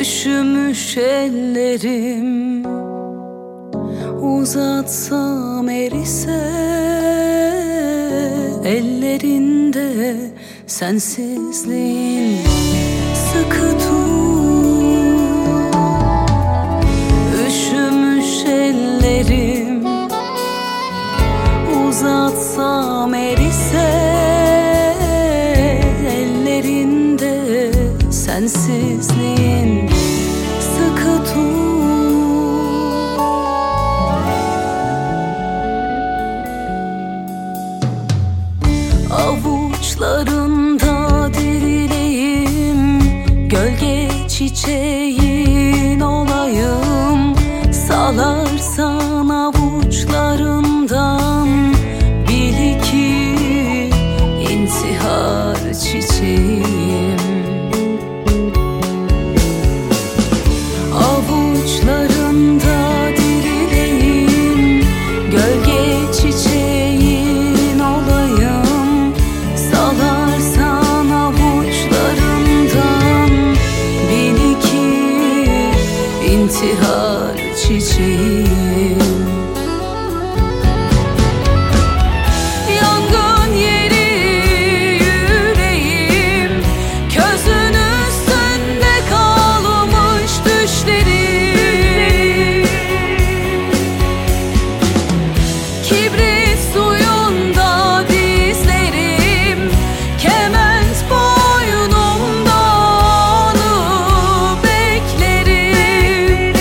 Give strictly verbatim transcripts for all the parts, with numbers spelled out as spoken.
Üşümüş ellerim uzatsam erise, ellerinde sensizliğin sıkı tut. Üşümüş ellerim uzatsam erise, ellerinde sensizliğin sıkı tut. Avuçlarında dirileyim, gölge çiçeğin olayım. Salarsan avuçlarından, bil ki intihar çiçeğim. Avuçlarında dirileyim, gölge çiçeğin olayım. Salarsan avuçlarından, bil ki intihar çiçeğim. Yangın yeri yüreğim, közün üstünde kalmış düşlerim. Kibrit suyunda dizlerim, kement boynumda onu beklerim.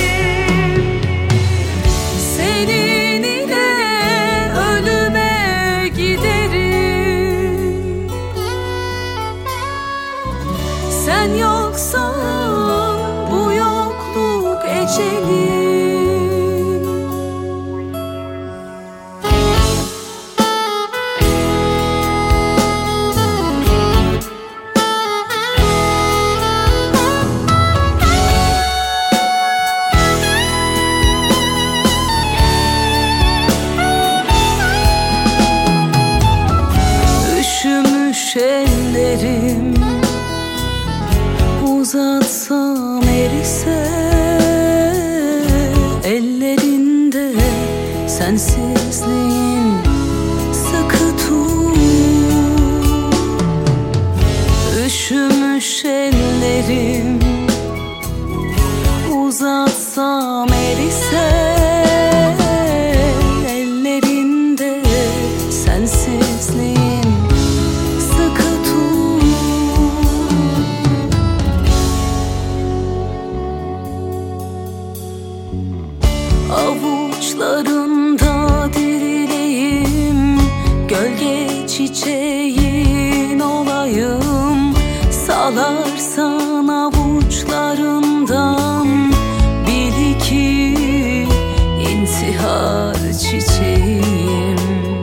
Senin ile ölüme giderim. Sen yoksan bu yokluk ecelim. Üşümüş ellerim uzatsam erise, ellerinde sensizliğin sıkı tut. Üşümüş ellerim uzatsam erise, ellerinde sensizliğin sıkı tut. Avuçlarında dirileyim, gölge çiçeğin olayım. Salarsan avuçlarından, bil ki intihar çiçeğim.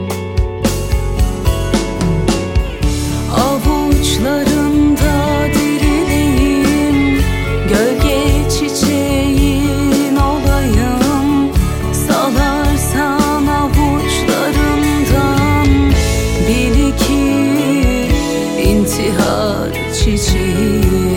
Avuçlarında dirileyim, gölge çiçeğin olayım. Salarsan avuçlarından, bil ki intihar çiçeğim.